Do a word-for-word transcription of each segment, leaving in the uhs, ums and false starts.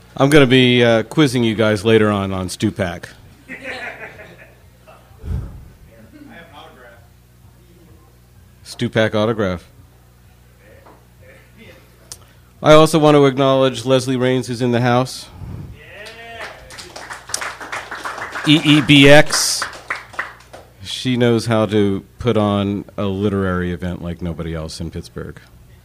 I'm going to be uh, quizzing you guys later on on Stupak. I have an autograph. Stupak autograph. I also want to acknowledge Leslie Rains, who's in the house. E E B X. She knows how to put on a literary event like nobody else in Pittsburgh.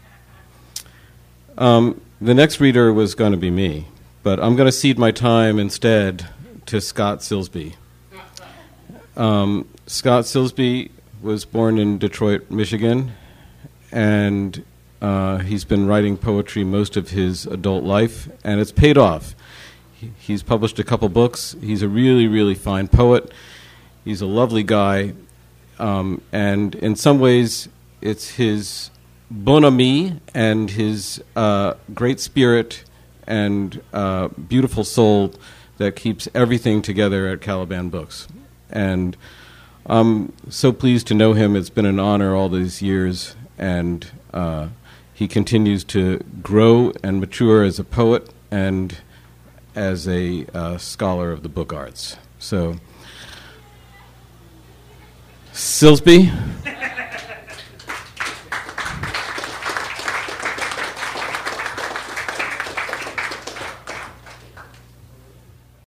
Um, the next reader was going to be me, but I'm going to cede my time instead to Scott Silsby. Um, Scott Silsby was born in Detroit, Michigan, and uh, he's been writing poetry most of his adult life, and it's paid off. He, he's published a couple books. He's a really, really fine poet. He's a lovely guy, um, and in some ways it's his bonhomie and his uh, great spirit and uh, beautiful soul that keeps everything together at Caliban Books. And I'm so pleased to know him. It's been an honor all these years, and uh, he continues to grow and mature as a poet and as a uh, scholar of the book arts. So, Silsby.